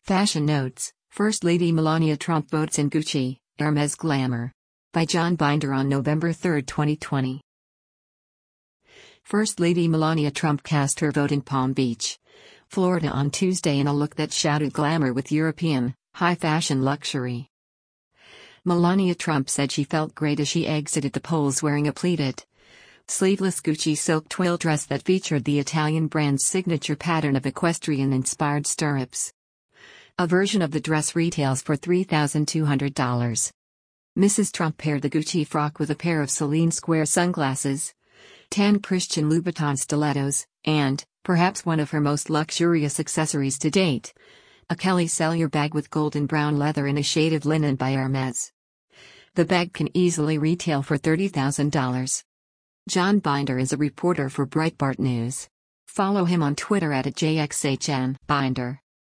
Fashion Notes, First Lady Melania Trump votes in Gucci, Hermes Glamour. By John Binder on November 3, 2020. First Lady Melania Trump cast her vote in Palm Beach, Florida on Tuesday in a look that shouted glamour with European, high-fashion luxury. Melania Trump said she felt great as she exited the polls wearing a pleated, sleeveless Gucci silk twill dress that featured the Italian brand's signature pattern of equestrian-inspired stirrups. A version of the dress retails for $3,200. Mrs. Trump paired the Gucci frock with a pair of Celine square sunglasses, tan Christian Louboutin stilettos, and, perhaps one of her most luxurious accessories to date, a Kelly Sellier bag with golden brown leather in a shade of linen by Hermes. The bag can easily retail for $30,000. John Binder is a reporter for Breitbart News. Follow him on Twitter @JXHN Binder.